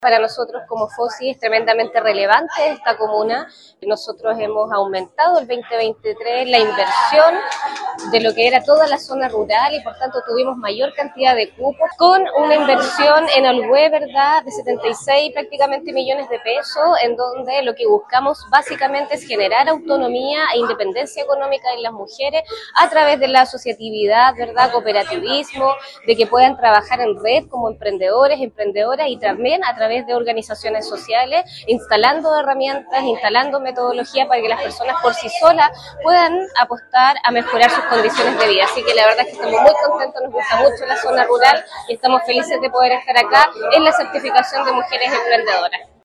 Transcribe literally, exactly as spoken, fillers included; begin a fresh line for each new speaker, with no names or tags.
Para nosotros como FOSI es tremendamente relevante esta comuna. Nosotros hemos aumentado el veinte veintitrés la inversión de lo que era toda la zona rural y por tanto tuvimos mayor cantidad de cupos con una inversión en Olwé, ¿verdad?, de setenta y seis prácticamente millones de pesos, en donde lo que buscamos básicamente es generar autonomía e independencia económica en las mujeres a través de la asociatividad, ¿verdad?, cooperativismo, de que puedan trabajar en red como emprendedores, emprendedoras y también a través de organizaciones sociales, instalando herramientas, instalando metodología para que las personas por sí solas puedan apostar a mejorar sus condiciones de vida. Así que la verdad es que estamos muy contentos, nos gusta mucho la zona rural y estamos felices de poder estar acá en la certificación de mujeres emprendedoras.